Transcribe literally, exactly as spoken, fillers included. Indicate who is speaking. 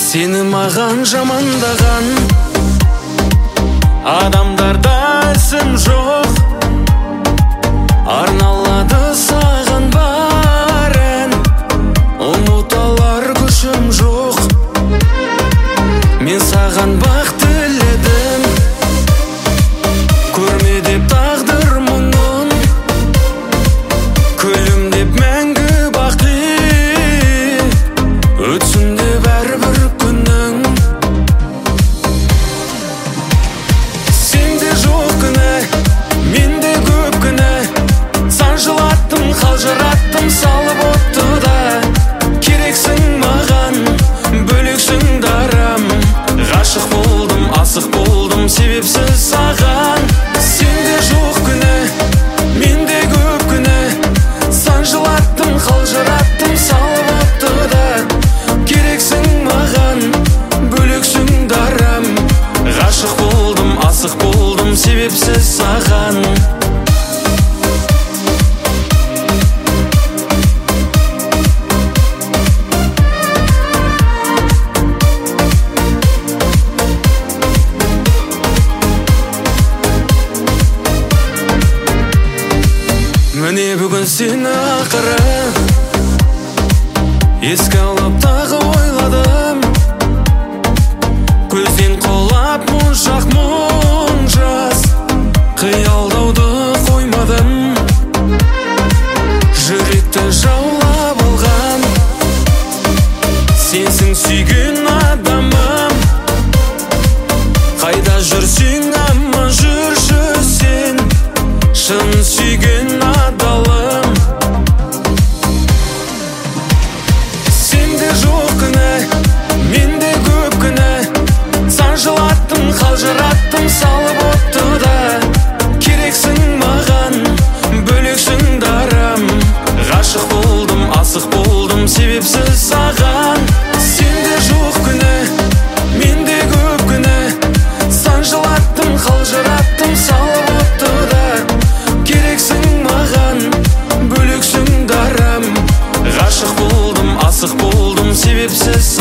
Speaker 1: Сені маған жамандаған адамдарда ісім жоқ. Арналады саған бар ән, ұмыталар күшім жоқ. Мен саған бақ тіледім, көрме деп тағдыр мұңын, күлімдеп мәңгі бақи, өтсін деп әрбір күнің. Сенде жоқ күнә, менде көп күнә, сан жылаттым, қалжыраттым, салып отты да. Керексің маған, бөлексің дарам, ғашық болдым, асық болдым, себепсіз саған. Сенде жоқ күнә, менде көп күнә, сан жылаттым, қалжыраттым, салып отты да. Керексің маған, бөлексің дарам, ғашық болдым, асық болдым, себепсіз саған. Міне бүгін сені ақыры еске алып тағы ойладым. Көзден қолап мұншақ мұң жас, қиялдауды қоймадым. Жүректі жаулап алған сенсің сүйген адамым. Қайда жүрсең аман жүрші сен, шын сүйген адалым. Сенде жоқ күнә, менде көп күнә, сан жылаттым, қалжыраттым, салып отты да. Керексің маған, бөлексің дарам, ғашық болдым, асық болдым, себепсіз саған. Сенде жоқ күнә, менде көп күнә, сан жылаттым, қалжыраттым, салып отты да. Керексің маған, бөлексің дарам, ғашық болдым, асық болдым, себепсіз